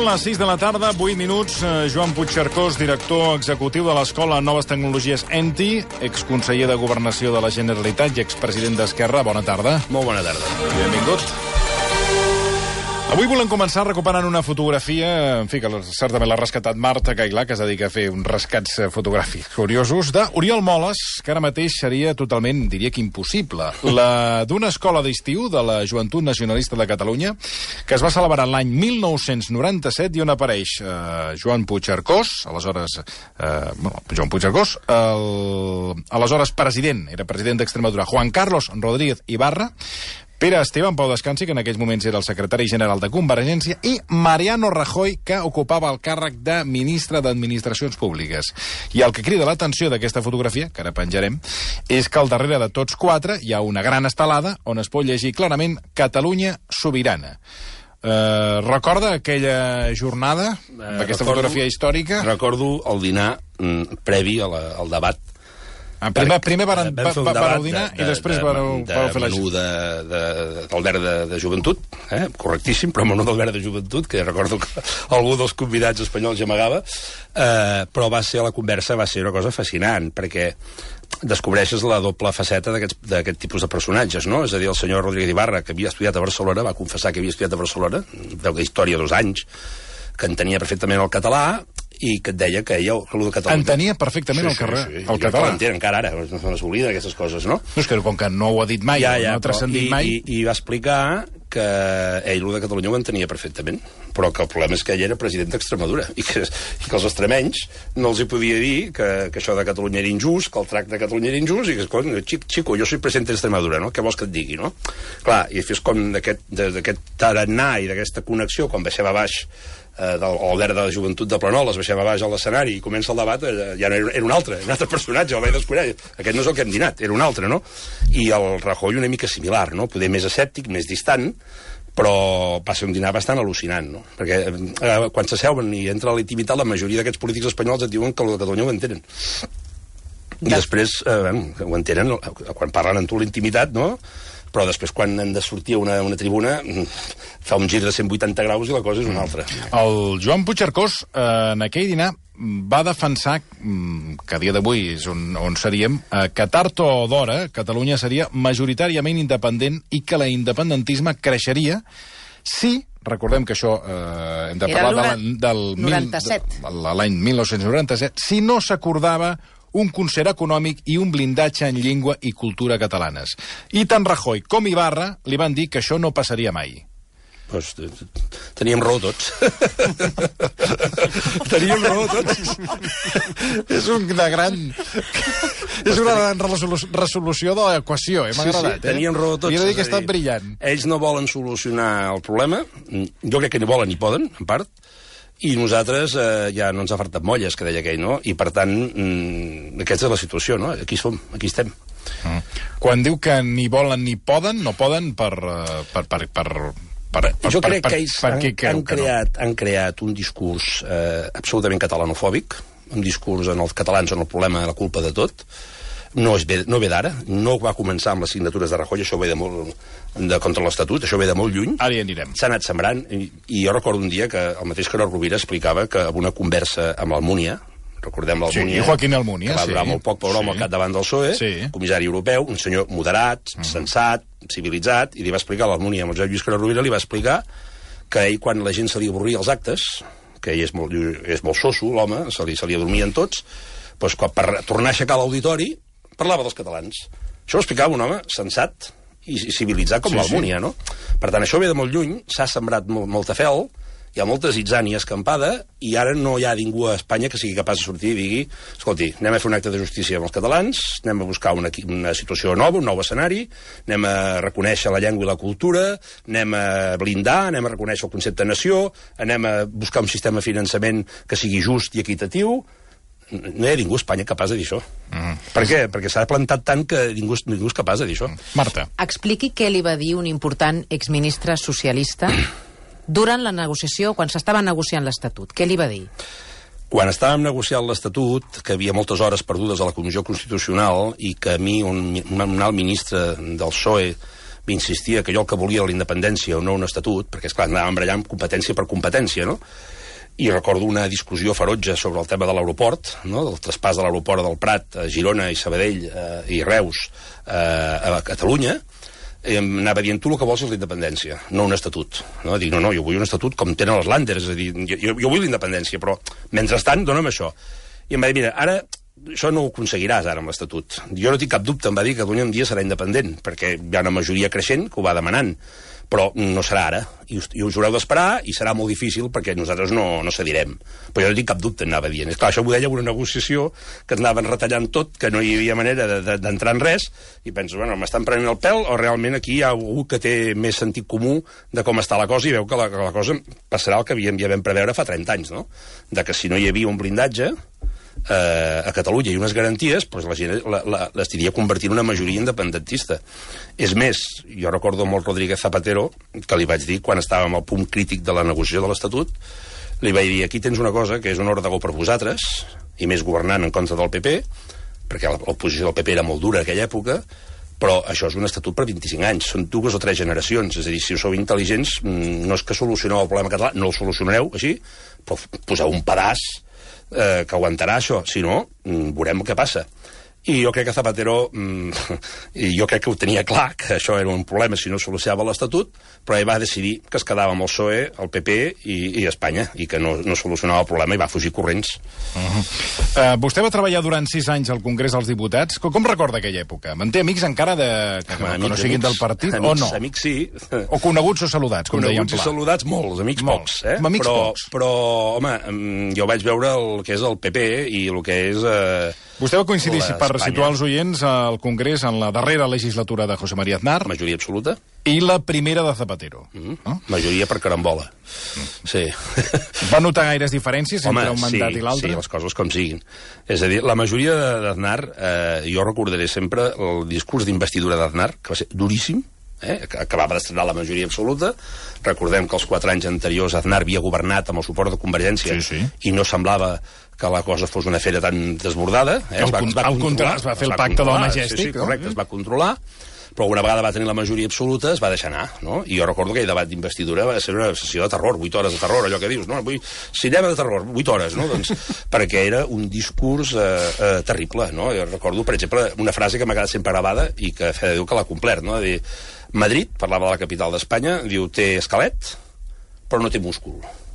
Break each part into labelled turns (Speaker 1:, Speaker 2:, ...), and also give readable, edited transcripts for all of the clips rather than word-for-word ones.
Speaker 1: Són les 6 de la tarda, 8 minuts. Joan Puigcercós, director executiu de l'Escola Noves Tecnologies ENTI, exconseller de Governació de la Generalitat i expresident d'Esquerra. Bona tarda.
Speaker 2: Molt bona tarda.
Speaker 1: Benvingut. Avui volem començar recuperant una fotografia, en fi, que certament l'ha rescatat Marta Cailà, que es dedica a fer uns rescats fotogràfics curiosos, d'Oriol Moles, que ara mateix seria totalment, diria que impossible. La d'una escola d'estiu de la Joventut Nacionalista de Catalunya, que es va celebrar l'any 1997 i on apareix Joan Puigcercós, aleshores Joan Puigcercós, aleshores president, era president d'Extremadura, Juan Carlos Rodríguez Ibarra, Pere Esteban Pau Descansi, que en aquells moments era el secretari general de Convergència, i Mariano Rajoy, que ocupava el càrrec de ministre d'Administracions Públiques. I el que crida l'atenció d'aquesta fotografia, que ara penjarem, és que al darrere de tots quatre hi ha una gran estelada on es pot llegir clarament Catalunya sobirana. Recorda aquella jornada d'aquesta fotografia històrica?
Speaker 2: Recordo el dinar previ al debat.
Speaker 1: Primer vareu dinar i després vareu fer la
Speaker 2: menú del verd de joventut, correctíssim, però menú del verd de joventut, que recordo que algú dels convidats espanyols ja amagava, però la conversa va ser una cosa fascinant, perquè descobreixes la doble faceta d'aquest tipus de personatges, no? És a dir, el senyor Rodríguez Ibarra, que havia estudiat a Barcelona, va confessar que havia estudiat a Barcelona, veu que història 2 anys, que entenia perfectament el català, i que et deia que ell, el de Catalunya...
Speaker 1: Entenia perfectament el català.
Speaker 2: Sí, encara ara, no se n'oblida d'aquestes coses, no?
Speaker 1: No, és que com que no ho ha dit mai, no ha transcendit mai...
Speaker 2: I va explicar que ell, el de Catalunya, ho entenia perfectament, però que el problema és que ell era president d'Extremadura, i que els extremenys no els hi podia dir que això de Catalunya era injust, que el tracte de Catalunya era injust, i que, xico, jo soy president d'Extremadura, no? Què vols que et digui, no? Clar, i fes com d'aquest tarannà i d'aquesta connexió, quan baixava baix el verd de la joventut de Planoles, baixem a baix a l'escenari i comença el debat, ja no era un altre personatge, el vaig descobrir, aquest no és el que hem dinat, era un altre, no? I el Rajoy una mica similar, no? Poder més escèptic, més distant, però va ser un dinar bastant al·lucinant, no? Perquè quan s'asseuen i entra a la intimitat, la majoria d'aquests polítics espanyols et diuen que el de Catalunya ho entenen. I després ho entenen quan parlen amb tu la intimitat, no? Però després, quan han de sortir a una tribuna, fa un gir de 180 graus i la cosa és una altra.
Speaker 1: El Joan Puigcercós, en aquell dinar, va defensar, que a dia d'avui és on seríem, que tard o d'hora Catalunya seria majoritàriament independent i que l'independentisme creixeria si... Recordem que això hem de parlar del
Speaker 3: 97.
Speaker 1: L'any 1997, si no s'acordava un concert econòmic i un blindatge en llengua i cultura catalanes. I tant Rajoy com Ibarra li van dir que això no passaria mai.
Speaker 2: Pues, teníem raó tots. Teníem raó tots.
Speaker 1: És una gran resolució de l'equació, m'ha agradat.
Speaker 2: Sí, teníem raó tots.
Speaker 1: I he de dir que ha estat brillant.
Speaker 2: Ells no volen solucionar el problema, jo crec que ni volen ni poden, en part, i nosaltres ja no ens ha fartat molles, que deia aquell, no? I, per tant, aquesta és la situació, no? Aquí som, aquí estem.
Speaker 1: Quan diu que ni volen ni poden, no poden
Speaker 2: jo crec que ells han creat un discurs absolutament catalanofòbic, un discurs en els catalans on el problema i la culpa de tot. No ve d'ara, no va començar amb les signatures de Rajoy, això ve de molt contra l'Estatut, això ve de molt lluny.
Speaker 1: Ara hi anirem.
Speaker 2: S'ha anat sembrant, i jo recordo un dia que el mateix Carod Rovira explicava que en una conversa amb l'Almúnia, recordem l'Almúnia,
Speaker 1: Joaquín Almúnia,
Speaker 2: que va durar molt poc, però home, al capdavant del PSOE, comissari europeu, un senyor moderat, sensat, civilitzat, i li va explicar a l'Almúnia, amb el Josep Lluís Carod Rovira, li va explicar que ell, quan la gent se li avorria els actes, que ell és molt soso, l'home, se li adormien tots, doncs quan per tornar a aixecar l'auditori parlava dels catalans. Això ho explicava un home sensat i civilitzat com l'Almúnia, no? Per tant, això ve de molt lluny, s'ha sembrat molta fel, hi ha molta zitzània escampada, i ara no hi ha ningú a Espanya que sigui capaç de sortir i digui, escolti, anem a fer un acte de justícia amb els catalans, anem a buscar una situació nova, un nou escenari, anem a reconèixer la llengua i la cultura, anem a blindar, anem a reconèixer el concepte de nació, anem a buscar un sistema de finançament que sigui just i equitatiu. No hi ha ningú a Espanya capaç de dir això. Per què? Perquè s'ha plantat tant que ningú és capaç de dir això.
Speaker 1: Marta.
Speaker 3: Expliqui què li va dir un important exministre socialista durant la negociació, quan s'estava negociant l'Estatut. Què li va dir?
Speaker 2: Quan estàvem negociant l'Estatut, que hi havia moltes hores perdudes a la Comissió Constitucional i que a mi un alt ministre del PSOE insistia que jo el que volia era la independència o no un estatut, perquè, esclar, anàvem barallant competència per competència, no? I recordo una discussió ferotge sobre el tema de l'aeroport, no? Del traspàs de l'aeroport del Prat a Girona i Sabadell i Reus a Catalunya. Anava dient, tu el que vols és la independència, no un estatut. No? Dic, no, jo vull un estatut com tenen els Länders, és a dir, jo vull la independència, però mentrestant, dona'm això. I em va dir, mira, ara això no ho aconseguiràs ara amb l'Estatut. Jo no tinc cap dubte, em va dir que Catalunya un dia serà independent, perquè hi ha una majoria creixent que ho va demanant, però no serà ara, i us haureu d'esperar, i serà molt difícil perquè nosaltres no cedirem. Però jo no tinc cap dubte, anava dient. És clar, això ho deia una negociació que ens anaven retallant tot, que no hi havia manera d'entrar en res, i penso, bueno, m'estan prenent el pèl, o realment aquí hi ha algú que té més sentit comú de com està la cosa, i veu que la cosa passarà el que ja vam preveure fa 30 anys, no? De que si no hi havia un blindatge a Catalunya i unes garanties, doncs la gent les diria convertir en una majoria independentista. És més, jo recordo molt Rodríguez Zapatero, que li vaig dir quan estàvem al punt crític de la negociació de l'Estatut, li vaig dir, aquí tens una cosa que és un ordre per vosaltres, i més governant en contra del PP, perquè l'oposició del PP era molt dura en aquella època, però això és un estatut per 25 anys, són 2 o 3 generacions, és a dir, si sou intel·ligents, no és que solucioneu el problema català, no el solucionareu així, però poseu un pedaç que aguantarà això, si no, veurem què passa. I jo crec que Zapatero, jo crec que ho tenia clar, que això era un problema si no solucionava l'Estatut, però ell va decidir que es quedava amb el PSOE, el PP i Espanya, i que no solucionava el problema i va fugir corrents.
Speaker 1: Vostè va treballar durant 6 anys al Congrés dels Diputats. Com recorda aquella època? Manté amics encara que no siguin del partit o no?
Speaker 2: Amics sí.
Speaker 1: O coneguts o saludats, com deia en Pla?
Speaker 2: Coneguts i saludats molts, amics pocs.
Speaker 1: Amics pocs.
Speaker 2: Però, home, jo vaig veure el que és el PP i el que és...
Speaker 1: Vostè va coincidir, per situar els oients, al Congrés en la darrera legislatura de José María Aznar.
Speaker 2: Majoria absoluta.
Speaker 1: I la primera de Zapatero. No?
Speaker 2: Majoria per carambola. Sí.
Speaker 1: Va notar gaires diferències entre un mandat i l'altre?
Speaker 2: Sí, les coses com siguin. És a dir, la majoria d'Aznar, jo recordaré sempre el discurs d'investidura d'Aznar, que va ser duríssim, que acabava d'estrenar la majoria absoluta. Recordem que els 4 anys anteriors Aznar havia governat amb el suport de Convergència i no semblava que la cosa fos una fera tan desbordada.
Speaker 1: Es va fer el pacte del Majestic.
Speaker 2: Sí, correcte, es va controlar, però una vegada va tenir la majoria absoluta es va deixar anar, no? I jo recordo que el debat d'investidura va ser una sessió de terror, 8 hores de terror, allò que dius, no? Vull cinema de terror, 8 hores, no? Doncs, perquè era un discurs terrible, no? Jo recordo, per exemple, una frase que m'ha quedat sempre gravada i que fe de Déu que l'ha complert, no? De dir, Madrid, parlava de la capital d'Espanya, diu, té esquelet, però no té múscul.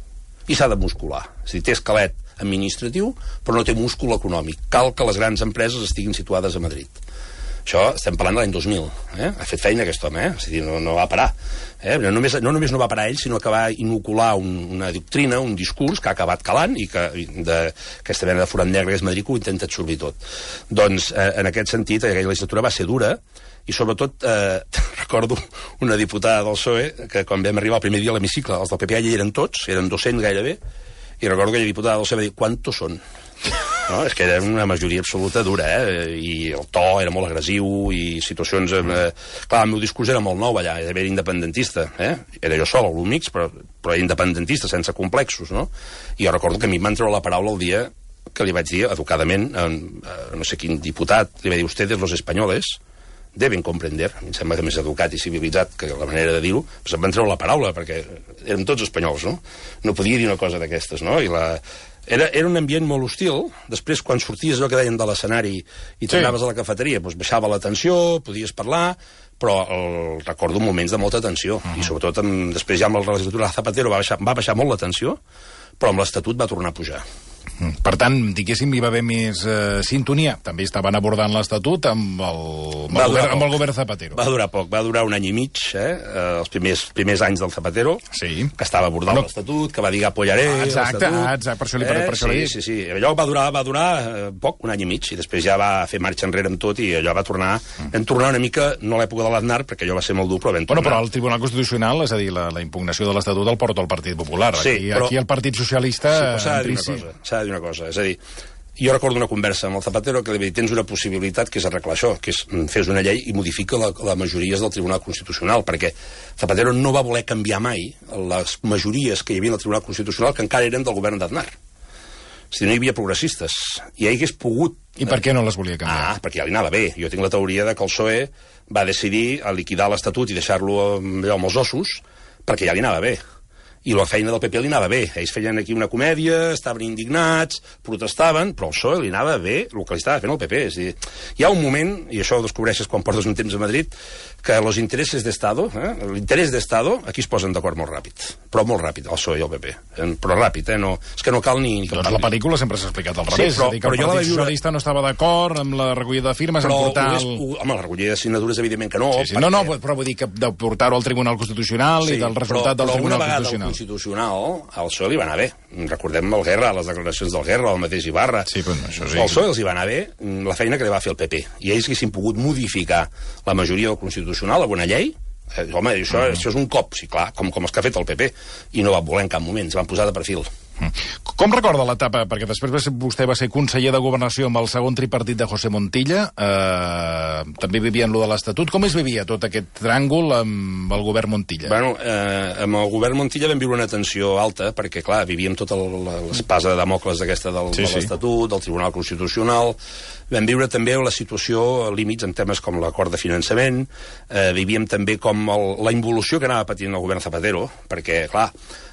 Speaker 2: I s'ha de muscular. És a dir, té esquelet administratiu, però no té múscul econòmic. Cal que les grans empreses estiguin situades a Madrid. Això estem parlant de l'any 2000. Ha fet feina aquest home, és a dir, no va parar. No només no va parar ell, sinó que va inocular una doctrina, un discurs que ha acabat calant i que aquesta mena de forat negre que és Madrid que ho intenta absorbir tot. Doncs, en aquest sentit, aquella legislatura va ser dura i, sobretot, recordo una diputada del PSOE que quan vam arribar el primer dia a l'hemicicle, els del PP allà eren tots, eren 200 gairebé, i recordo que aquella diputada del PSOE va dir, ¿cuántos són? No, és que era una majoria absoluta dura, i el to era molt agressiu i situacions... Clar, el meu discurs era molt nou allà, era independentista, era jo sol, algú mix, però era independentista, sense complexos, no? I jo recordo que a mi em van treure la paraula el dia que li vaig dir, educadament, no sé quin diputat, li va dir, ustedes, los españoles, deben comprender, em sembla que més educat i civilitzat que la manera de dir-ho, però se'm van treure la paraula, perquè érem tots espanyols, no? No podia dir una cosa d'aquestes, no? I era un ambient molt hostil. Després, quan sorties allò que deien de l'escenari i t'anaves a la cafeteria, doncs baixava la tensió, podies parlar, però recordo moments de molta tensió. I sobretot, després ja amb la legislatura de Zapatero va baixar molt la tensió, però amb l'Estatut va tornar a pujar.
Speaker 1: Per tant, diguéssim, hi va haver més sintonia. També estaven abordant l'Estatut amb el govern Zapatero.
Speaker 2: Va durar poc, va durar un any i mig, els primers anys del Zapatero, que estava abordant l'Estatut, que va dir apoyaré l'Estatut.
Speaker 1: Per això l'he dit.
Speaker 2: Sí. Allò va durar poc, un any i mig, i després ja va fer marxa enrere amb tot, i allò va tornar una mica, no a l'època de l'Aznar, perquè allò va ser molt dur, però vam tornar.
Speaker 1: Però el Tribunal Constitucional, és a dir, la impugnació de l'Estatut el porta el Partit Popular. Aquí el Partit Socialista...
Speaker 2: S'ha de dir una cosa, és a dir, jo recordo una conversa amb el Zapatero que li va dir, tens una possibilitat que és arreglar això, que és fes una llei i modifica la majories del Tribunal Constitucional, perquè Zapatero no va voler canviar mai les majories que hi havia en el Tribunal Constitucional que encara eren del govern d'Aznar. Si no hi havia progressistes. I ell hagués pogut...
Speaker 1: I per què no les volia canviar?
Speaker 2: Perquè ja li anava bé. Jo tinc la teoria de que el PSOE va decidir a liquidar l'Estatut i deixar-lo amb els ossos perquè ja li anava bé. I la feina del PP li anava bé. Ells feien aquí una comèdia, estaven indignats, protestaven, però al PSOE li anava bé el que li estava fent el PP. És a dir, hi ha un moment, i això ho descobreixes quan portes un temps a Madrid, que los intereses d'Estado, l'interès d'Estado, aquí es posen d'acord molt ràpid. Però molt ràpid, el PSOE i el PP. Però ràpid, no? És que no cal ni
Speaker 1: doncs la pel·lícula sempre s'ha explicat al revés.
Speaker 2: Sí, però,
Speaker 1: és a dir, que el Partit Socialista no estava d'acord amb la recollida de firmes,
Speaker 2: però
Speaker 1: en portar...
Speaker 2: Home, la recollida de signatures, evidentment que no.
Speaker 1: Sí, sí. No, però vull dir que de portar-ho al Tribunal Constitucional i del resultat del Tribunal
Speaker 2: Constitucional al PSOE li va anar bé. Recordem el Guerra, les declaracions del Guerra, el mateix Ibarra.
Speaker 1: Sí, però això sí.
Speaker 2: Al PSOE els hi va anar bé la feina que li va fer el PP. I ells haguessin pogut modificar la majoria del Constitucional amb una llei. Home, això és un cop, sí, clar, com els que ha fet el PP. I no va voler en cap moment, es van posar de perfil.
Speaker 1: Com recorda l'etapa? Perquè després vostè va ser conseller de Governació amb el segon tripartit de José Montilla. També vivien lo de l'Estatut. Com es vivia tot aquest tràngol amb el govern Montilla?
Speaker 2: Bueno, amb el govern Montilla vam viure una tensió alta, perquè, clar, vivíem tota l'espasa de Damocles d'aquesta de l'Estatut, del Tribunal Constitucional. Vam viure també la situació límits en temes com l'acord de finançament. Vivíem també com la involució que anava patint el govern Zapatero, perquè, clar,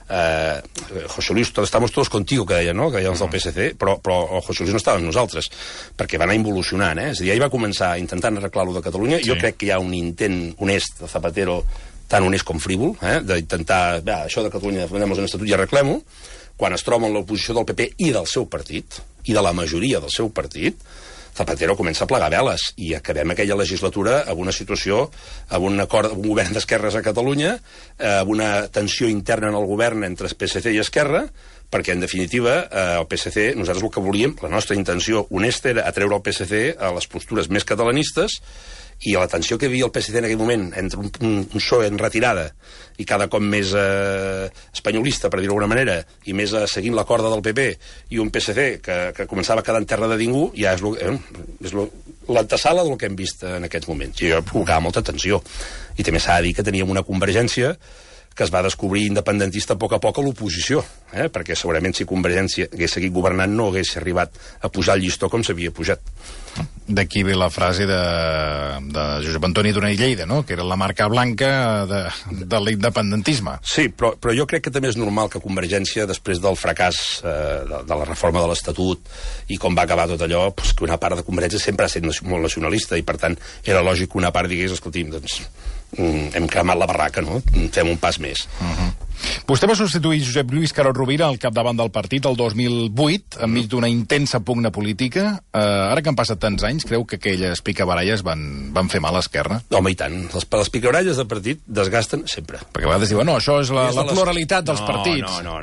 Speaker 2: José Luis, estamos todos contigo, que deien, no? Que deien els del PSC, però el José Luis no estava amb nosaltres, perquè va anar involucionant, És a dir, ell va començar intentant arreglar-lo de Catalunya. Sí. Jo crec que hi ha un intent honest de Zapatero, tan honest com frívol, d'intentar, això de Catalunya, anem un estatut i arreglem-ho. Quan es troba en l'oposició del PP i del seu partit, i de la majoria del seu partit, Zapatero comença a plegar veles i acabem aquella legislatura amb una situació, amb un acord, un govern d'esquerres a Catalunya, amb una tensió interna en el govern entre PSC i Esquerra, perquè, en definitiva, el PSC, nosaltres el que volíem, la nostra intenció honesta era atreure el PSC a les postures més catalanistes, i la tensió que hi havia el PSC en aquell moment entre un PSOE en retirada i cada cop més espanyolista, per dir-ho d'alguna manera, i més seguint la corda del PP, i un PSC que començava a quedar en terra de ningú, ja és l'antesala del que hem vist en aquests moments. I això provocava molta tensió. I també s'ha de dir que teníem una convergència que es va descobrir independentista a poc a l'oposició, perquè segurament si Convergència hagués seguit governant no hagués arribat a pujar el llistó com s'havia pujat.
Speaker 1: D'aquí ve la frase de Josep Antoni Donell Lleida, no? Que era la marca blanca de l'independentisme.
Speaker 2: Sí, però jo crec que també és normal que Convergència, després del fracàs de la reforma de l'Estatut i com va acabar tot allò, que una part de Convergència sempre ha estat molt nacionalista i, per tant, era lògic que una part digués, escolti'm, doncs hem cremat la barraca, no? Fem un pas més.
Speaker 1: Vostè va substituir Josep Lluís Carod Rovira al capdavant del partit el 2008, enmig d'una intensa pugna política. Ara que han passat tants anys, creu que aquelles picabaralles van fer mal a Esquerra?
Speaker 2: Home, i tant. Les picabaralles del partit desgasten sempre.
Speaker 1: Perquè a vegades diuen, no, això és la pluralitat dels partits.
Speaker 2: No.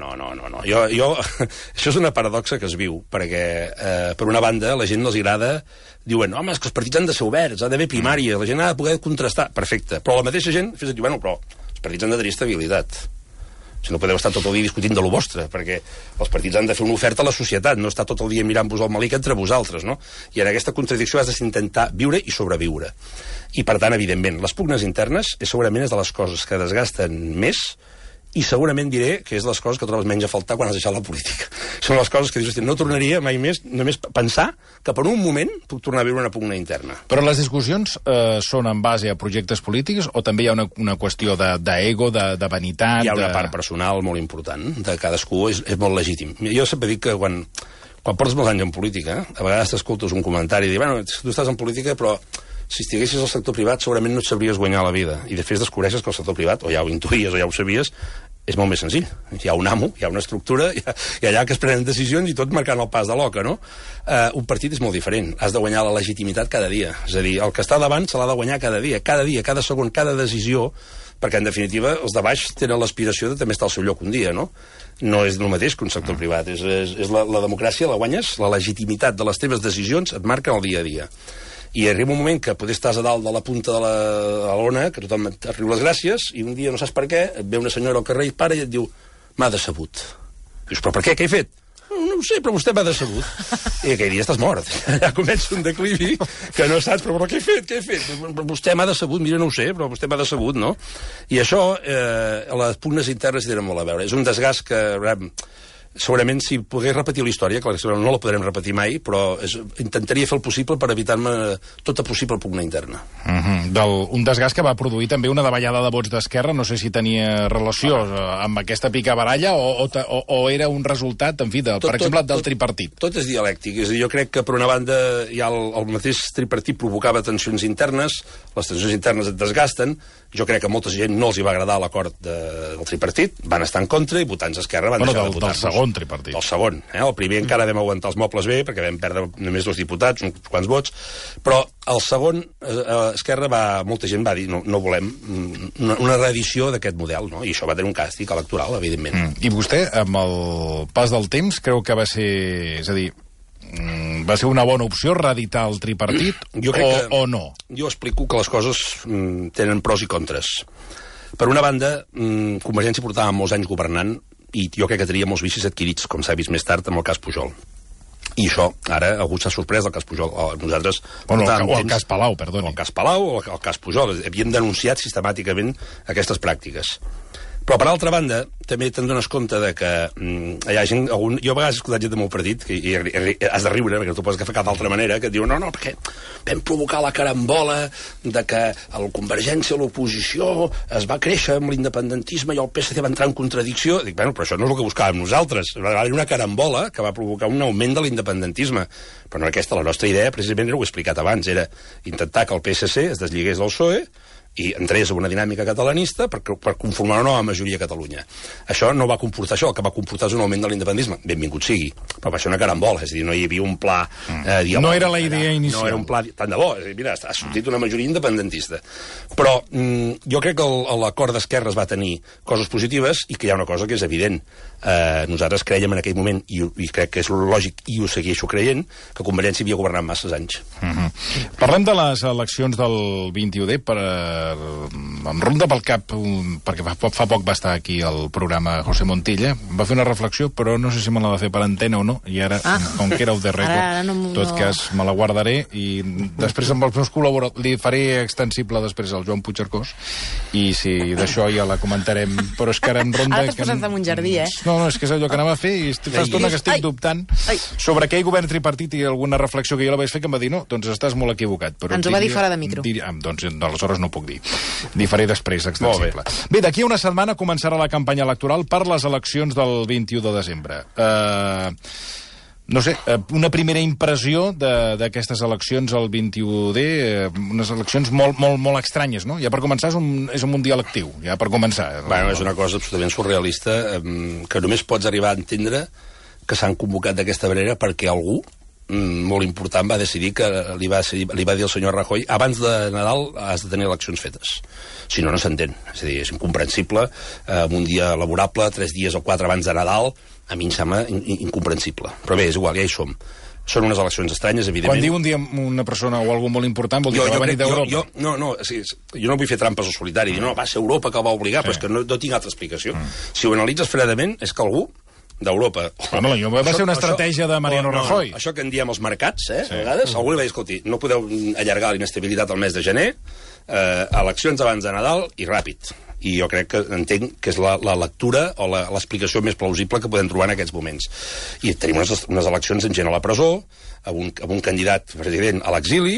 Speaker 2: Això és una paradoxa que es viu, perquè, per una banda, la gent no els agrada. Diuen, home, és que els partits han de ser oberts, ha d'haver primària, la gent ha de poder contrastar. Perfecte. Però la mateixa gent fes dir, bueno, però els partits han de tenir estabilitat. Si no podeu estar tot el dia discutint de lo vostre, perquè els partits han de fer una oferta a la societat, no estar tot el dia mirant-vos al malic entre vosaltres, no? I en aquesta contradicció has d'intentar viure i sobreviure. I, per tant, evidentment, les pugnes internes segurament és de les coses que desgasten més i segurament diré que és de les coses que trobes menys a faltar quan has deixat la política. Són les coses que dius, no tornaria mai més només pensar que per un moment puc tornar a viure una pugna interna.
Speaker 1: Però les discussions són en base a projectes polítics o també hi ha una qüestió d'ego, de vanitat?
Speaker 2: Hi ha una part personal molt important de cadascú, és molt legítim. Jo sempre dic que quan portes molts anys en política, a vegades t'escoltes un comentari i dius, bueno, tu estàs en política, però si estiguessis al sector privat segurament no et sabries guanyar la vida. I de fet descobreixes que el sector privat, o ja ho intuïes o ja ho sabies, és molt més senzill. Hi ha un amo, hi ha una estructura, i allà que es prenen decisions i tot marcant el pas de l'oca, no? Un partit és molt diferent. Has de guanyar la legitimitat cada dia. És a dir, el que està davant se l'ha de guanyar cada dia, cada segon, cada decisió, perquè, en definitiva, els de baix tenen l'aspiració de també estar al seu lloc un dia, no? No és el mateix que un sector privat. És la democràcia, la guanyes, la legitimitat de les teves decisions et marca el dia a dia. I arriba un moment que potser estàs a dalt de la punta de l'ona, que tothom et riu les gràcies, i un dia no saps per què, et ve una senyora al carrer i para i et diu, m'ha decebut. Dius, però per què? Què he fet? No ho sé, però vostè m'ha decebut. I aquell dia estàs mort. Ja comença un declivi que no saps, però què he fet? Però vostè m'ha decebut, mira, no ho sé, però vostè m'ha decebut, no? I això, les pugnes internes hi tenen molt a veure. És un desgast que segurament si pogués repetir la història, clar, no la podrem repetir mai, però intentaria fer el possible per evitar-me tota possible pugna interna.
Speaker 1: Un desgast que va produir també una davallada de vots d'Esquerra, no sé si tenia relació amb aquesta picabaralla o era un resultat, en fi, per exemple, del tripartit.
Speaker 2: Tot és dialèctic, és a dir, jo crec que per una banda ja el mateix tripartit provocava tensions internes, les tensions internes et desgasten, jo crec que a molta gent no els hi va agradar l'acord del tripartit, van estar en contra i votants d'Esquerra van deixar de votar-nos.
Speaker 1: Del segon tripartit.
Speaker 2: Del segon. El primer encara vam aguantar els mobles bé, perquè vam perdre només 2 diputats, uns quants vots, però el segon, Esquerra molta gent va dir, no volem una reedició d'aquest model, no? I això va tenir un càstig electoral, evidentment.
Speaker 1: I vostè, amb el pas del temps, creu que va ser, és a dir, va ser una bona opció reeditar el tripartit o no?
Speaker 2: Jo explico que les coses tenen pros i contres. Per una banda, Convergència portava molts anys governant i jo crec que tenia molts vicis adquirits, com s'ha vist més tard amb el cas Pujol. I això, ara, algú s'ha sorprès del cas Pujol. Nosaltres...
Speaker 1: el cas Palau, perdoni.
Speaker 2: El cas Palau o el cas Pujol. Havíem denunciat sistemàticament aquestes pràctiques. Però, per altra banda, també te'n dones compte de que hi ha gent... Jo a vegades he escoltat gent del meu partit, i has de riure, perquè no t'ho pots fer cap d'altra manera, que et diu, no, perquè vam provocar la carambola de que el Convergència a l'oposició es va créixer amb l'independentisme i el PSC va entrar en contradicció. Dic, bueno, però això no és el que buscàvem nosaltres. Va haver una carambola que va provocar un augment de l'independentisme. Però no aquesta, la nostra idea, precisament, ho he explicat abans, era intentar que el PSC es deslligés del PSOE i entrés a una dinàmica catalanista per conformar una nova majoria a Catalunya. Això no va comportar això, el que va comportar és un augment de l'independentisme. Benvingut sigui, però va ser una carambola, és a dir, no hi havia un pla...
Speaker 1: no era la idea inicial.
Speaker 2: No era un pla... Tant de bo, mira, ha sortit una majoria independentista. Però jo crec que l'acord d'Esquerra es va tenir coses positives i que hi ha una cosa que és evident. Nosaltres creiem en aquell moment, i crec que és lògic, i ho segueixo creient, que Convergència havia governat masses anys.
Speaker 1: Parlem de les eleccions del 21D em ronda pel cap, perquè fa poc va estar aquí al programa José Montilla, va fer una reflexió, però no sé si me la va fer per antena o no, i ara, com que era el de record, en tot cas me la guardaré, i després amb els meus col·laboradors li faré extensible després al Joan Puigcercós, i si d'això ja la comentarem, però és que ara em ronda...
Speaker 3: Ara t'has posat damunt jardí,
Speaker 1: No, és que és allò que anava a fer, i fa estona que estic dubtant sobre aquell govern tripartit i alguna reflexió que jo la vaig fer que em va dir, no, doncs estàs molt equivocat.
Speaker 3: Ens ho va dir fora de micro.
Speaker 1: Doncs aleshores no puc dir. Li faré després extensible. Bé, d'aquí a una setmana començarà la campanya electoral per les eleccions del 21 de desembre. No sé, una primera impressió d'aquestes eleccions al 21D, unes eleccions molt estranyes, no? Ja per començar és un mundial actiu, ja per començar.
Speaker 2: Bueno, és una cosa absolutament surrealista que només pots arribar a entendre que s'han convocat d'aquesta manera perquè algú molt important va decidir que li va dir al senyor Rajoy abans de Nadal has de tenir eleccions fetes, si no, no s'entén, és a dir, és incomprensible un dia laborable, 3 dies o 4 abans de Nadal, a mi em sembla incomprensible, però bé, és igual, ja hi som. Són unes eleccions estranyes, evidentment.
Speaker 1: Quan diu un dia una persona o algú molt important, vol dir que va venir d'Europa.
Speaker 2: Jo no vull fer trampes al solitari, no, va ser Europa que va obligar, però és que no tinc altra explicació. Si ho analitzes fredament, és que algú d'Europa...
Speaker 1: Va ser una estratègia de Mariano Rajoy.
Speaker 2: Això que en diem els mercats, a vegades, algú li va dir, escolti, no podeu allargar la inestabilitat al mes de gener, eleccions abans de Nadal i ràpid. I jo crec que entenc que és la lectura o l'explicació més plausible que podem trobar en aquests moments. I tenim unes eleccions amb gent a la presó, amb un candidat president a l'exili,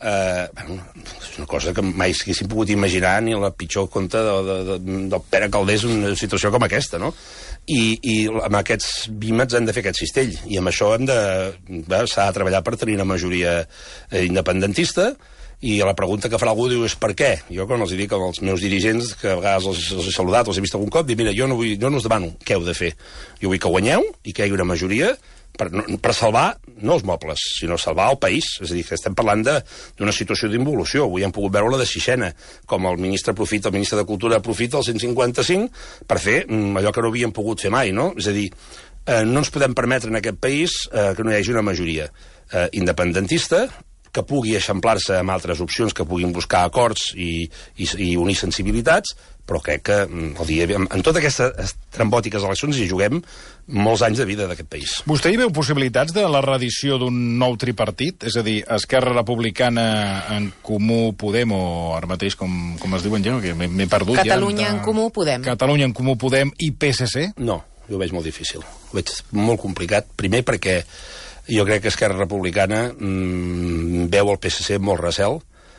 Speaker 2: és una cosa que mai s'haguessin pogut imaginar ni la pitjor conte del Pere Calders en una situació com aquesta, no? I amb aquests vímets hem de fer aquest cistell, i amb això s'ha de treballar per tenir una majoria independentista. I la pregunta que farà algú diu és per què? Jo quan els dic als meus dirigents, que a vegades els he saludat, els he vist algun cop, dic, mira, jo no us demano què heu de fer. Jo vull que guanyeu i que hi hagi una majoria per salvar, no els mobles, sinó salvar el país. És a dir, que estem parlant d'una situació d'involució. Avui hem pogut veure la de Sixena, com el ministre de Cultura aprofita el 155 per fer allò que no havíem pogut fer mai, no? És a dir, no ens podem permetre en aquest país que no hi hagi una majoria independentista que pugui eixamplar-se amb altres opcions, que puguin buscar acords i unir sensibilitats, però crec que en totes aquestes trambòtiques eleccions hi juguem molts anys de vida d'aquest país.
Speaker 1: Vostè hi veu possibilitats de la reedició d'un nou tripartit? És a dir, Esquerra Republicana, en Comú Podem, o ara mateix com es diuen ja, que m'he perdut.
Speaker 3: Catalunya en Comú Podem.
Speaker 1: Catalunya en Comú Podem i PSC?
Speaker 2: No, jo ho veig molt difícil. Ho veig molt complicat. Primer perquè jo crec que Esquerra Republicana veu el PSC amb molt recel,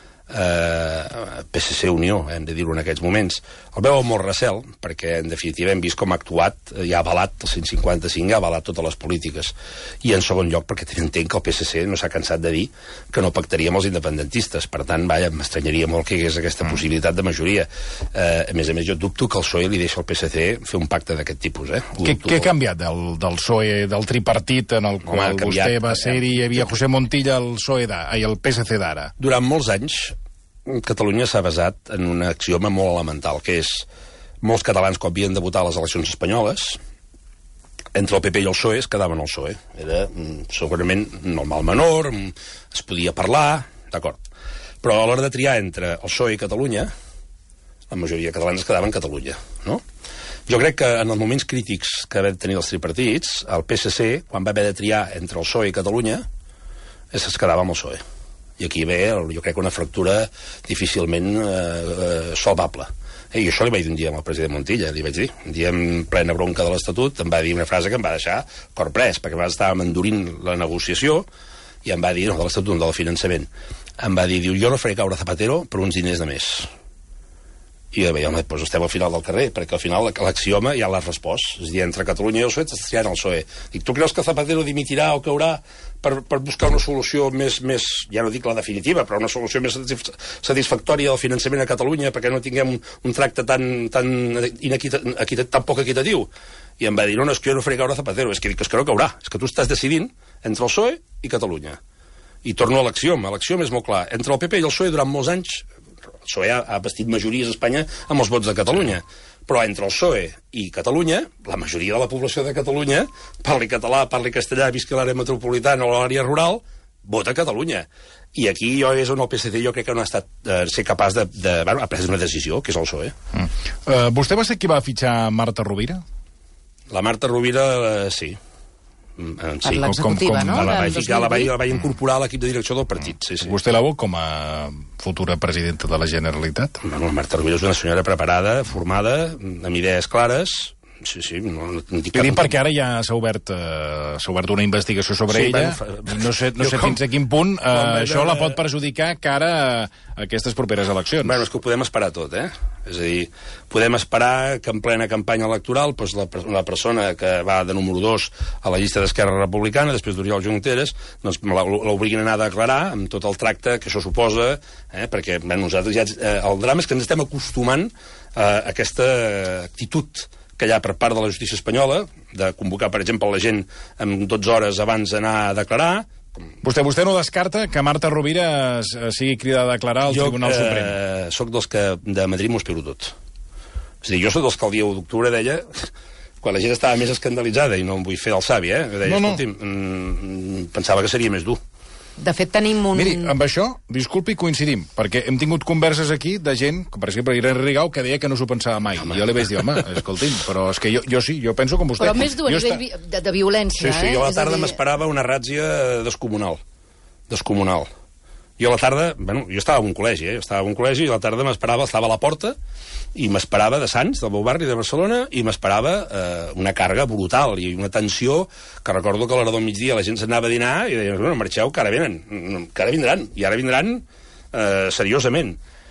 Speaker 2: PSC Unió, hem de dir-ho en aquests moments. El veu amb molt recel, perquè en definitiva hem vist com ha actuat i ha avalat el 155, ha avalat totes les polítiques. I en segon lloc, perquè entenc que el PSC no s'ha cansat de dir que no pactaria amb els independentistes. Per tant, vaja, m'estranyaria molt que hi hagués aquesta possibilitat de majoria. A més, jo dubto que el PSOE li deixi al PSC fer un pacte d'aquest tipus.
Speaker 1: Què ha canviat del PSOE, del tripartit en el qual vostè va ser-hi, hi havia José Montilla, el PSC d'ara?
Speaker 2: Durant molts anys, Catalunya s'ha basat en un axioma molt elemental, que és molts catalans, quan havien de votar a les eleccions espanyoles, entre el PP i el PSOE es quedaven al PSOE. Era segurament no mal menor, es podia parlar, d'acord. Però a l'hora de triar entre el PSOE i Catalunya, la majoria de catalans es quedaven a Catalunya, no? Jo crec que en els moments crítics que va tenir els tripartits, el PSC, quan va haver de triar entre el PSOE i Catalunya, es quedava amb el PSOE. I aquí ve, jo crec, una fractura difícilment salvable. I això li vaig dir un dia al president Montilla, li vaig dir, un dia en plena bronca de l'Estatut, em va dir una frase que em va deixar corprès, perquè abans estàvem endurint la negociació, i em va dir, no de l'Estatut, no del finançament, em va dir, jo no faré caure Zapatero per uns diners de més. I jo deia, home, doncs estem al final del carrer, perquè al final l'axioma ja l'has respost. És a dir, entre Catalunya i el PSOE t'estàs triant el PSOE. Dic, tu creus que Zapatero dimitirà o caurà per buscar una solució més, ja no dic la definitiva, però una solució més satisfactòria del finançament a Catalunya, perquè no tinguem un tracte tan poc equitatiu? I em va dir, no, és que jo no faré caure Zapatero, és que no caurà, és que tu estàs decidint entre el PSOE i Catalunya. I torno a l'axioma és molt clar. Entre el PP i el PSOE durant molts anys, el PSOE ha bastit majories a Espanya amb els vots de Catalunya, però entre el PSOE i Catalunya, la majoria de la població de Catalunya, parli català, parli castellà, visqui a l'àrea metropolitana o a l'àrea rural, vota a Catalunya. I aquí és on el PSC jo crec que no ha estat ser capaç ha pres una decisió, que és el PSOE.
Speaker 1: Vostè va ser qui va fitxar Marta Rovira?
Speaker 2: La Marta Rovira, sí.
Speaker 3: Per l'executiva, no?
Speaker 2: La vaig incorporar a l'equip de direcció del partit, sí.
Speaker 1: Vostè la vol com a futura presidenta de la Generalitat?
Speaker 2: Bueno, la Marta Rovira és una senyora preparada, formada, amb idees clares. Sí, no dic
Speaker 1: perquè ara ja s'ha obert una investigació sobre ella. No sé fins a quin punt això la pot perjudicar cara a aquestes properes eleccions.
Speaker 2: Bueno, és que ho podem esperar tot, És a dir, podem esperar que en plena campanya electoral la persona que va de número 2 a la llista d'Esquerra Republicana, després d'Oriol Junqueras, doncs l'obliguin a anar a declarar amb tot el tracte que això suposa, perquè nosaltres ja... El drama és que ens estem acostumant a aquesta actitud que hi ha per part de la justícia espanyola, de convocar, per exemple, la gent amb 12 hores abans d'anar a declarar.
Speaker 1: Vostè no descarta que Marta Rovira sigui cridada a declarar al Tribunal Suprem?
Speaker 2: Jo soc dels que de Madrid m'ho espero tot. És a dir, jo soc dels que el dia 1 d'octubre deia, quan la gent estava més escandalitzada, i no em vull fer el savi, deia, escolti'm, pensava que seria més dur.
Speaker 3: De fet, tenim un...
Speaker 1: Miri, amb això, disculpi, coincidim, perquè hem tingut converses aquí de gent, com per exemple Irene Rigau, que deia que no s'ho pensava mai. I jo li vaig dir, home, escolti'm, però és que jo sí, jo penso com vostè.
Speaker 3: Però més dur a nivell de violència,
Speaker 2: Sí, jo a la tarda m'esperava una ràtzia descomunal. Jo a la tarda, jo estava en un col·legi, i a la tarda m'esperava, estava a la porta, i m'esperava de Sants, del meu barri de Barcelona, i m'esperava una càrrega brutal i una tensió que recordo que a l'hora del migdia la gent s'anava a dinar i deien, bueno, marxeu, que ara vindran, i ara vindran seriosament.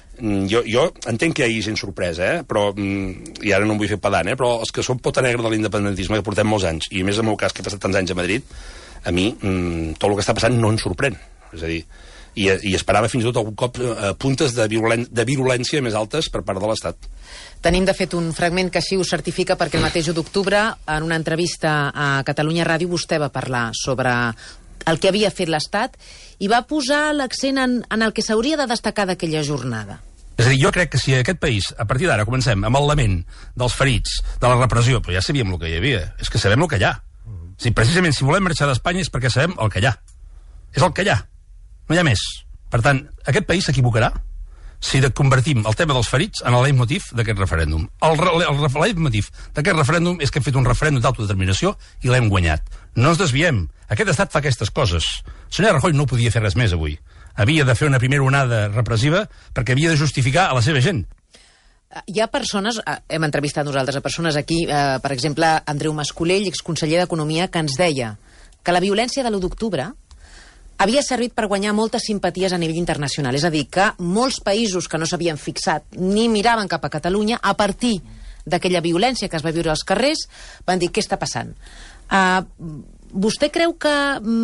Speaker 2: Jo entenc que hi hagi gent sorpresa, però, i ara no em vull fer pedant, però els que som pota negra de l'independentisme, que portem molts anys, i més en el meu cas que he passat tants anys a Madrid, a mi tot el que està passant no em sorprèn. És a dir, i esperava fins i tot algun cop puntes de virulència més altes per part de l'Estat.
Speaker 3: Tenim, de fet, un fragment que així ho certifica, perquè el mateix 1 d'octubre, en una entrevista a Catalunya Ràdio, vostè va parlar sobre el que havia fet l'Estat i va posar l'accent en el que s'hauria de destacar d'aquella jornada.
Speaker 4: És a dir, jo crec que si aquest país, a partir d'ara, comencem amb el lament dels ferits, de la repressió, però ja sabíem el que hi havia, és que sabem el que hi ha. Sí, precisament, si volem marxar d'Espanya és perquè sabem el que hi ha. És el que hi ha. No hi ha més. Per tant, aquest país s'equivocarà si convertim el tema dels ferits en el leitmotiv d'aquest referèndum. El leitmotiv d'aquest referèndum és que hem fet un referèndum d'autodeterminació i l'hem guanyat. No ens desviem. Aquest estat fa aquestes coses. El senyor Rajoy no podia fer res més avui. Havia de fer una primera onada repressiva perquè havia de justificar a la seva gent.
Speaker 3: Hi ha persones, hem entrevistat nosaltres a persones aquí, per exemple, Andreu Mascolell, exconseller d'Economia, que ens deia que la violència de l'1 d'octubre havia servit per guanyar moltes simpaties a nivell internacional. És a dir, que molts països que no s'havien fixat ni miraven cap a Catalunya, a partir d'aquella violència que es va viure als carrers, van dir, què està passant? Vostè creu que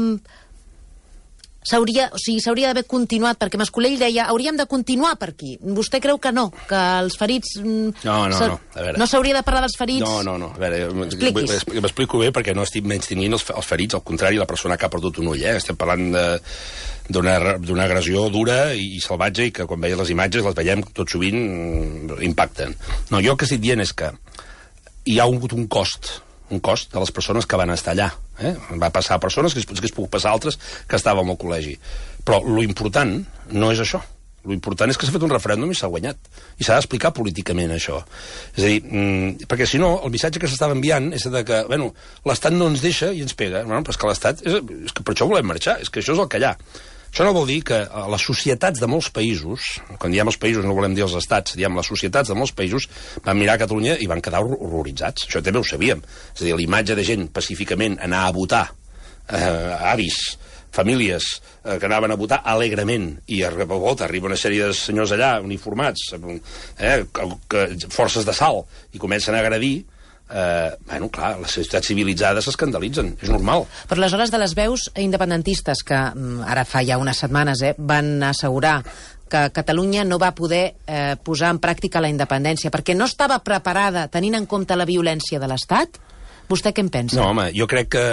Speaker 3: s'hauria d'haver continuat, perquè Mascolell deia hauríem de continuar per aquí. Vostè creu que no? Que els ferits...
Speaker 2: No. A veure.
Speaker 3: No s'hauria de parlar dels ferits?
Speaker 2: No. A veure, m'explico bé perquè no estic menystenint els ferits, al contrari, la persona que ha perdut un ull, Estem parlant d'una agressió dura i salvatge i que quan veiem les imatges les veiem tot sovint impacten. No, jo el que estic dient és que hi ha hagut un cost de les persones que van estar allà. Va passar a persones que es puc passar a altres que estàvem al col·legi. Però lo important no és això. Lo important és que s'ha fet un referèndum i s'ha guanyat. I s'ha d'explicar políticament això. És a dir, perquè si no, el missatge que s'estava enviant és que, l'Estat no ens deixa i ens pega. Però és que l'Estat, és que per això volem marxar, és que això és el que hi ha. Això no vol dir que les societats de molts països, quan diem els països no volem dir els estats, diem les societats de molts països, van mirar a Catalunya i van quedar horroritzats. Això també ho sabíem. És a dir, l'imatge de gent pacíficament anar a votar, avis, famílies que anaven a votar alegrement i a volta arriba una sèrie de senyors allà uniformats, forces d'assalt, i comencen a agredir. Clar, les societats civilitzades s'escandalitzen, és normal.
Speaker 3: Però aleshores de les veus independentistes que ara fa ja unes setmanes van assegurar que Catalunya no va poder posar en pràctica la independència perquè no estava preparada tenint en compte la violència de l'Estat, vostè què en pensa?
Speaker 2: No, home, jo crec que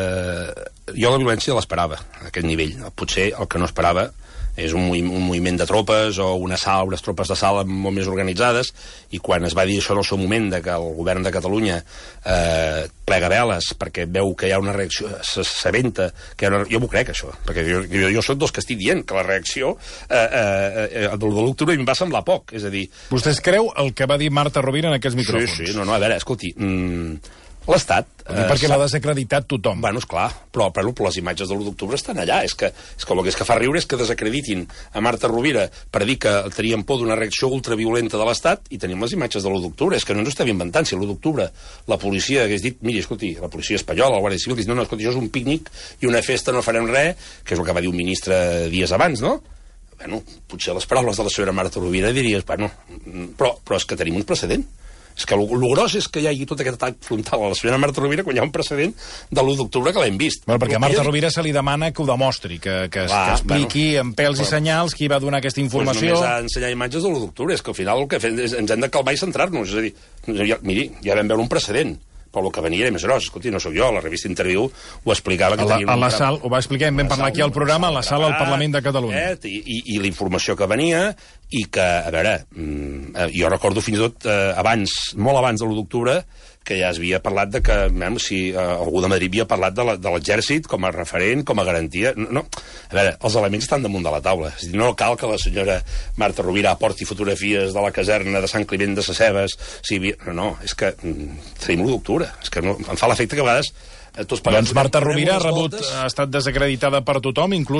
Speaker 2: jo la violència l'esperava a aquest nivell. Potser el que no esperava és un moviment de tropes o unes tropes d'assalt molt més organitzades, i quan es va dir això en el seu moment que el govern de Catalunya plega veles perquè veu que hi ha una reacció, s'aventa que hi ha una... Jo m'ho crec, això, perquè jo soc dels que estic dient que la reacció el de l'octubre em va semblar poc, és a dir...
Speaker 1: Vostè es creu el que va dir Marta Rovira en aquests micròfons?
Speaker 2: Sí, a veure, escolti... L'Estat...
Speaker 1: perquè l'ha desacreditat tothom.
Speaker 2: Esclar, però les imatges de l'1 d'octubre estan allà. És que el que fa riure és que desacreditin a Marta Rovira per dir que tenien por d'una reacció ultraviolenta de l'Estat i tenim les imatges de l'1 d'octubre. És que no ens ho estem inventant. Si l'1 d'octubre la policia hagués dit, miri, escolti, la policia espanyola, la Guàrdia Civil, dius, no, escolti, això és un pícnic i una festa, no farem res, que és el que va dir un ministre dies abans, no? Potser les paraules de la senyora Marta Rovira diries, però és que tenim un precedent. És que el gros és que hi hagi tot aquest atac frontal a la senyora Marta Rovira quan hi ha un precedent de l'1 d'octubre que l'hem vist.
Speaker 1: Perquè a Marta Rovira se li demana que ho demostri, que expliqui amb pèls i senyals qui va donar aquesta informació.
Speaker 2: Només ha d'ensenyar imatges de l'1 d'octubre. És que al final el que fem és ens hem de calmar i centrar-nos. És a dir, miri, ja vam veure un precedent. Però el que venia era més gros. Escolti, no sóc jo, la revista Interviu ho explicava.
Speaker 1: A la sal, ho va explicar, vam parlar aquí al programa, a la sala del Parlament de Catalunya.
Speaker 2: I la informació que venia, i que, a veure, jo recordo fins i tot abans, molt abans de l'1 d'octubre, que ja es havia parlat de que, si algú de Madrid havia parlat de l'exèrcit com a referent, com a garantia. No, a veure, els elements estan damunt de la taula. És a dir, no cal que la senyora Marta Rovira aporti fotografies de la caserna de Sant Climent de Sescebes. No, és que tenim l'1 d'octubre. És que em fa l'efecte que a vegades
Speaker 1: doncs Marta Rovira ha estat desacreditada per tothom, inclús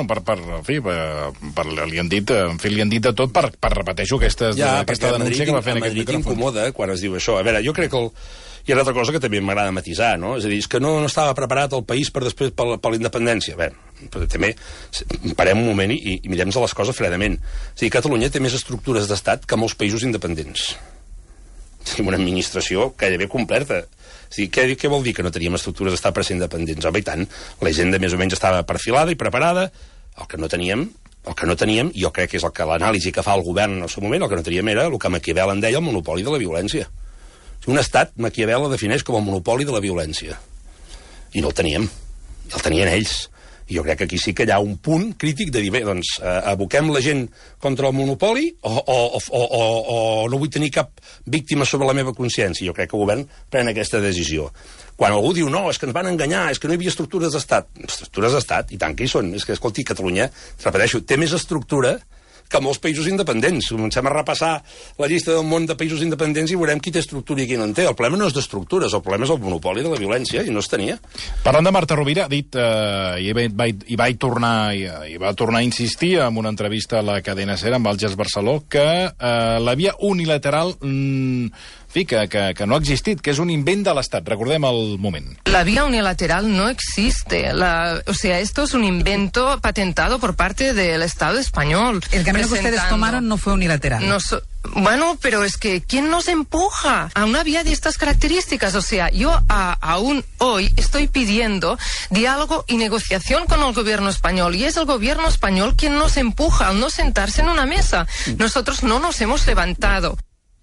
Speaker 1: li han dit de tot per repeteixo aquesta denúncia que va fer en aquest micròfon.
Speaker 2: Incomoda quan es diu això. A veure, jo crec que hi ha una altra cosa que també m'agrada matisar, no? És a dir, és que no estava preparat el país per després per la independència. Bé, però també parem un moment i mirem-nos les coses fredament. És a dir, Catalunya té més estructures d'estat que molts països independents. Tenim una administració gairebé completa. És a dir, què vol dir que no teníem estructures d'estat per ser independents? Home, i tant, la agenda més o menys estava perfilada i preparada. El que no teníem, jo crec que és l'anàlisi que fa el govern en el seu moment, el que no teníem era el que Maquiavel en deia el monopoli de la violència. Un estat, Maquiavel el defineix com el monopoli de la violència. I no el teníem. El tenien ells. I jo crec que aquí sí que hi ha un punt crític de dir, bé, doncs, aboquem la gent contra el monopoli o no vull tenir cap víctima sobre la meva consciència. Jo crec que el govern pren aquesta decisió. Quan algú diu, no, és que ens van enganyar, és que no hi havia estructures d'estat. Estructures d'estat, i tant que hi són. És que, escolti, Catalunya, repeteixo, té més estructura. que molts països independents. Comencem a repassar la llista del món de països independents i veurem qui té estructura i qui no en té. El problema no és d'estructures, el problema és el monopoli de la violència, i no es tenia.
Speaker 1: Parlant de Marta Rovira, ha dit, va tornar a insistir en una entrevista a la cadena SER amb Àlgers Barceló, que la via unilateral que no ha existit, que és un invent de l'Estat. Recordem el moment.
Speaker 5: La vía unilateral no existe. Esto es un invento patentado por parte del Estado español.
Speaker 6: El camino que ustedes tomaron no fue unilateral.
Speaker 5: Bueno, pero es que ¿quién nos empuja a una vía de estas características? O sea, yo aún hoy estoy pidiendo diálogo y negociación con el gobierno español, y es el gobierno español quien nos empuja al no sentarse en una mesa. Nosotros no nos hemos levantado.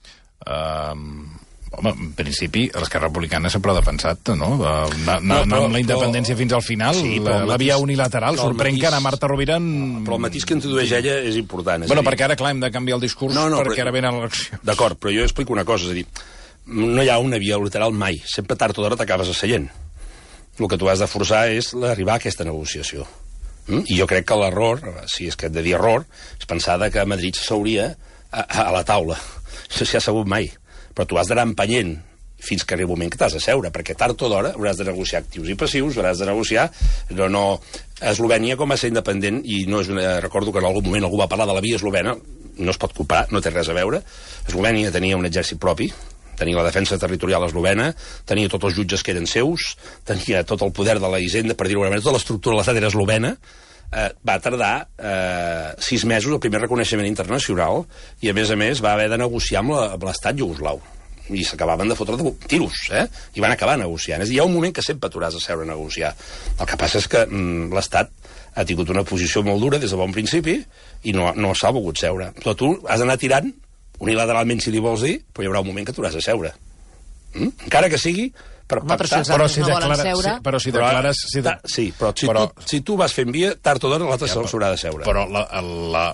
Speaker 1: Home, en principi, l'Esquerra Republicana sempre ha defensat, no? Amb la independència fins al final, sí, la via unilateral. Sorprèn que ara Marta Rovira...
Speaker 2: Però el matís que introdueix ella és important.
Speaker 1: Bueno, perquè ara, clar, hem de canviar el discurs perquè ara venen eleccions.
Speaker 2: D'acord, però jo explico una cosa, és a dir, no hi ha una via unilateral mai. Sempre tard o d'hora t'acabes asseient. El que tu has de forçar és arribar a aquesta negociació. I jo crec que l'error, si és que hem de dir error, és pensar que a Madrid s'hauria a la taula. Això s'hi ha sabut mai. Però tu has d'anar empenyent fins que arribi un moment que t'has de seure, perquè tard o d'hora hauràs de negociar actius i passius, hauràs de negociar... Eslovènia, com a ser independent, i no és recordo que en algun moment algú va parlar de la via eslovena, no es pot comparar, no té res a veure. Eslovènia tenia un exèrcit propi, tenia la defensa territorial eslovena, tenia tots els jutges que eren seus, tenia tot el poder de la hisenda, per dir-ho d'alguna manera, tota l'estructura de l'estat era eslovena. Va tardar 6 mesos el primer reconeixement internacional, i a més va haver de negociar amb l'estat iugoslau, i s'acabaven de fotre tiros, i van acabar negociant. És a dir, hi ha un moment que sempre t'hauràs de seure a negociar. El que passa és que l'estat ha tingut una posició molt dura des de bon principi i no s'ha volgut seure. Però tu has d'anar tirant unilateralment, si li vols dir, però hi haurà un moment que t'hauràs de seure. Encara que sigui per pactar.
Speaker 1: Però si declares...
Speaker 2: Sí, però si tu vas fent via, tard o d'hora l'altre s'haurà de seure.
Speaker 1: Però la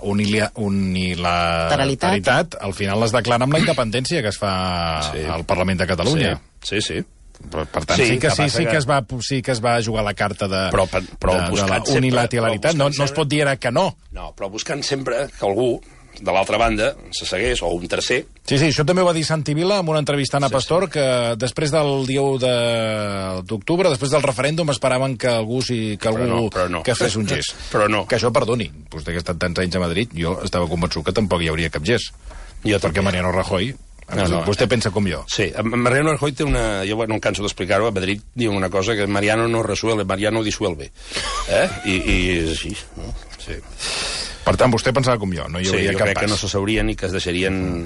Speaker 1: unilateralitat al final es declara amb la independència que es fa al Parlament de Catalunya.
Speaker 2: Sí.
Speaker 1: Per tant, sí que es va jugar la carta de la unilateralitat. No es pot dir ara que no.
Speaker 2: No, però buscant sempre que algú de l'altra banda se segueix, o un tercer.
Speaker 1: Sí, això també ho va dir Santi Vila en una entrevista a Ana Pastor, que després del dia 1 d'octubre, després del referèndum, esperaven que algú que fes un gest.
Speaker 2: Però no.
Speaker 1: Que això, perdoni, vostè que ha estat tants anys a Madrid, jo estava convençut que tampoc hi hauria cap gest. Perquè Mariano Rajoy... Vostè pensa com jo.
Speaker 2: Sí, Mariano Rajoy té una... Jo no em canso d'explicar-ho, a Madrid diu una cosa que Mariano no resuelve, Mariano disuelve. I és així, no? Sí.
Speaker 1: Per tant, vostè pensava com jo, no hi hauria cap pas.
Speaker 2: Sí, jo crec que no s'asseurien i que es deixarien...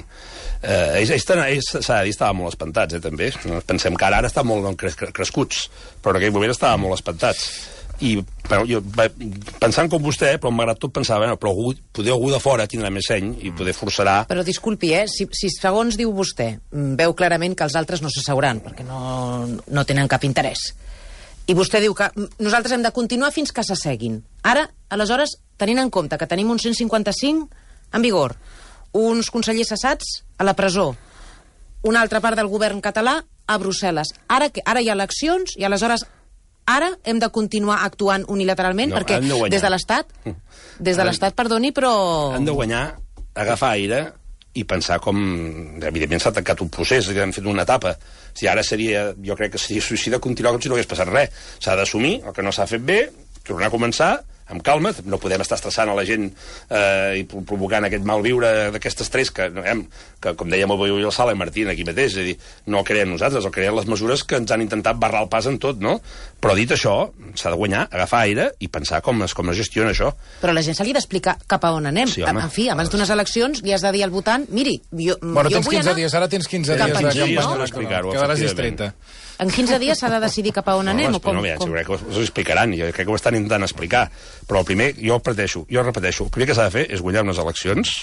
Speaker 2: S'ha de dir, estaven molt espantats, també. Pensem que ara estan molt crescuts, però en aquell moment estaven molt espantats. I jo, pensant com vostè, però m'agrada tot pensar, però poder algú de fora tindrà més seny i poder forçarà...
Speaker 3: Però disculpi, si segons diu vostè, veu clarament que els altres no s'asseuran, perquè no tenen cap interès. I vostè diu que nosaltres hem de continuar fins que s'asseguin. Ara, aleshores, tenint en compte que tenim un 155 en vigor, uns consellers cessats a la presó, una altra part del govern català a Brussel·les. Ara hi ha eleccions i aleshores ara hem de continuar actuant unilateralment, perquè des de l'Estat, perdoni, però...
Speaker 2: Han de guanyar, agafar aire i pensar com... Evidentment s'ha tancat un procés, que han fet una etapa. Si ara jo crec que seria suïcida continuar com si no hagués passat res. S'ha d'assumir el que no s'ha fet bé, tornar a començar, amb calma, no podem estar estressant a la gent i provocant aquest malviure d'aquest estrès que, com dèiem avui al Sala i Martín aquí mateix, és a dir, no el creem nosaltres, el creen les mesures que ens han intentat barrar el pas en tot, no? Però dit això, s'ha de guanyar, agafar aire i pensar com es gestiona això.
Speaker 3: Però a la gent se li ha d'explicar cap a on anem. Sí, en fi, abans d'unes eleccions li has de dir al votant, miri, jo
Speaker 1: tens 15 dies, ara tens 15 dies de
Speaker 2: campanya,
Speaker 1: quedaràs distreta.
Speaker 3: En 15 dies s'ha de decidir cap a on anem?
Speaker 2: Jo crec que us ho explicaran, jo crec que ho estan intentant explicar. Però el primer, jo repeteixo, el primer que s'ha de fer és guanyar unes eleccions,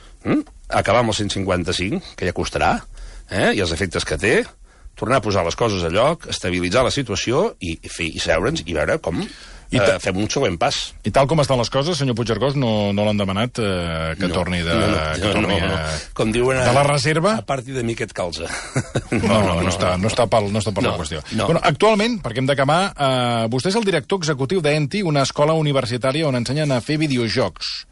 Speaker 2: acabar amb el 155, que ja costarà, i els efectes que té, tornar a posar les coses a lloc, estabilitzar la situació i seure'ns i veure com fem un següent pas.
Speaker 1: I tal com estan les coses, senyor Puigcercós, no l'han demanat que torni de la reserva?
Speaker 2: A partir de mi que et calza.
Speaker 1: No està per la qüestió. Bueno, actualment, perquè hem d'acabar, vostè és el director executiu d'ENTI, una escola universitària on ensenyen a fer videojocs.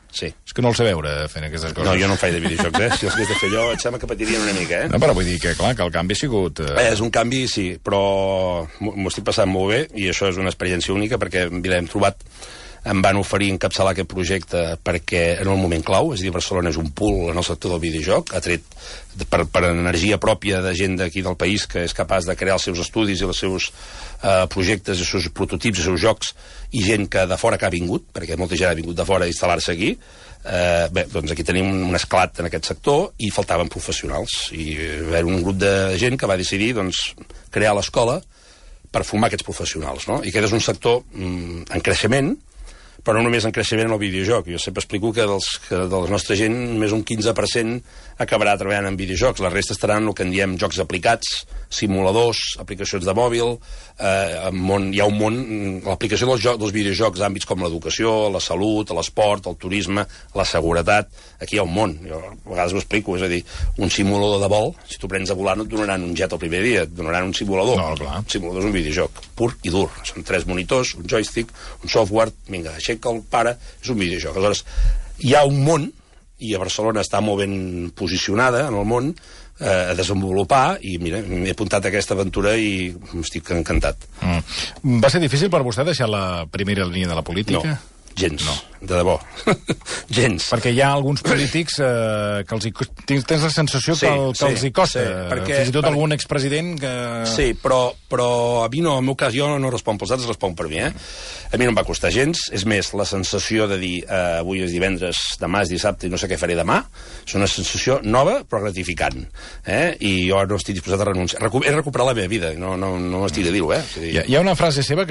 Speaker 2: Sí.
Speaker 1: És que no el sé veure fent aquestes coses.
Speaker 2: No, jo no em faig de videojocs, Si els hagués de fer jo, em sembla que patirien una mica,
Speaker 1: No, però vull dir que, clar, que el canvi ha sigut...
Speaker 2: És un canvi, sí, però m'ho estic passant molt bé i això és una experiència única perquè l'hem trobat, em van oferir encapçalar aquest projecte perquè en un moment clau, és a dir, Barcelona és un pool en el sector del videojoc, ha tret per energia pròpia de gent d'aquí del país que és capaç de crear els seus estudis i els seus projectes, els seus prototips, els seus jocs, i gent que de fora que ha vingut, perquè molta gent ha vingut de fora a instal·lar-se aquí. Bé, doncs aquí tenim un esclat en aquest sector i faltaven professionals. I va haver un grup de gent que va decidir doncs, crear l'escola per formar aquests professionals, no? I aquest és un sector en creixement, però no només en creixement en el videojoc. Jo sempre explico que de la nostra gent més un 15% acabarà treballant en videojocs. La resta estaran en el que en diem jocs aplicats, simuladors, aplicacions de mòbil. Hi ha un món... L'aplicació dels videojocs d'àmbits com l'educació, la salut, l'esport, el turisme, la seguretat... Aquí hi ha un món. Jo a vegades ho explico. És a dir, un simulador de vol, si tu prens a volar no et donaran un jet el primer dia, et donaran un simulador.
Speaker 1: No, clar.
Speaker 2: Un simulador és un videojoc, pur i dur. Són 3 monitors, un joystick, un software... Vinga, aixeca el pare, és un videojoc. Aleshores, hi ha un món, i a Barcelona està molt ben posicionada en el món, a desenvolupar, i mira, m'he apuntat a aquesta aventura i estic encantat.
Speaker 1: Va ser difícil per vostè deixar la primera línia de la política?
Speaker 2: No. Gens, no. De debò. Gens.
Speaker 1: Perquè hi ha alguns polítics que els hi... Tens la sensació que els hi costa. Perquè, fins i tot algun expresident que...
Speaker 2: Sí, però a mi no, en el meu cas, jo no responc pels altres, responc per mi, A mi no em va costar gens. És més, la sensació de dir avui és divendres, demà és dissabte i no sé què faré demà, és una sensació nova però gratificant. I jo no estic disposat a renunciar. He recuperat la meva vida, no estic de dir-ho,
Speaker 1: Hi ha una frase seva que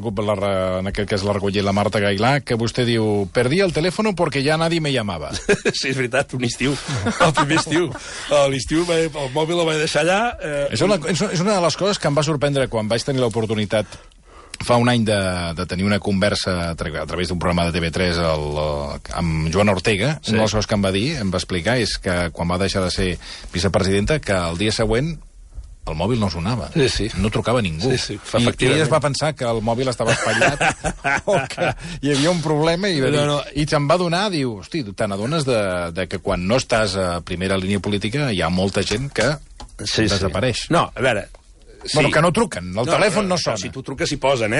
Speaker 1: en aquest cas la recollit la Marta Gailà, que vostè diu, perdí el telèfon perquè ja nadie me llamava.
Speaker 2: Sí, és veritat, un estiu, el primer estiu. L'estiu el mòbil el vaig deixar allà.
Speaker 1: És una de les coses que em va sorprendre quan vaig tenir l'oportunitat fa un any de tenir una conversa a través d'un programa de TV3 amb Joan Ortega. Una de les coses que em va dir, em va explicar, és que quan va deixar de ser vicepresidenta, que el dia següent el mòbil no sonava, no trucava ningú. I ella es va pensar que el mòbil estava espatllat o que hi havia un problema i se'n va donar, diu, hosti, te n'adones de que quan no estàs a primera línia política hi ha molta gent que desapareix.
Speaker 2: No, a veure...
Speaker 1: Bueno, que no truquen, el telèfon no sona.
Speaker 2: Si tu truques s'hi posen,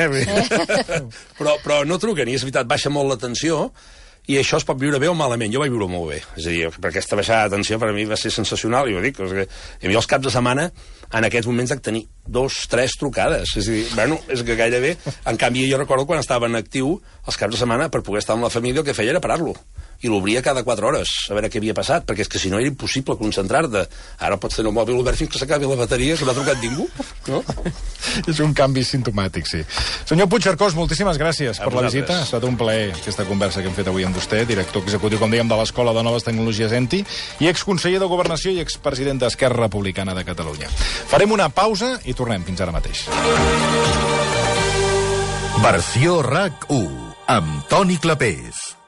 Speaker 2: Però no truquen, i és veritat, baixa molt la tensió, i això es pot viure bé o malament. Jo vaig viure molt bé. És a dir, per aquesta baixada de tensió per a mi va ser sensacional, i ho dic. A mi els caps de setmana, en aquests moments, haig de tenir 2, 3 trucades. És a dir, bueno, és que gairebé... En canvi, jo recordo quan estava en actiu, els caps de setmana, per poder estar amb la família, el que feia era parar-lo. I l'obria cada 4 hores, a veure què havia passat, perquè és que si no era impossible concentrar-te. Ara pots tenir el mòbil obert fins que s'acabi la bateria, que no ha trucat ningú, no?
Speaker 1: És un canvi simptomàtic, sí. Senyor Puigcercós, moltíssimes gràcies per la visita. Ha estat un plaer aquesta conversa que hem fet avui amb vostè, director executiu, com dèiem, de l'Escola de Noves Tecnologies ENTI, i exconseller de Governació i expresident d'Esquerra Republicana de Catalunya. Farem una pausa i tornem fins ara mateix.
Speaker 7: Versió RAC 1, amb Toni Clapés.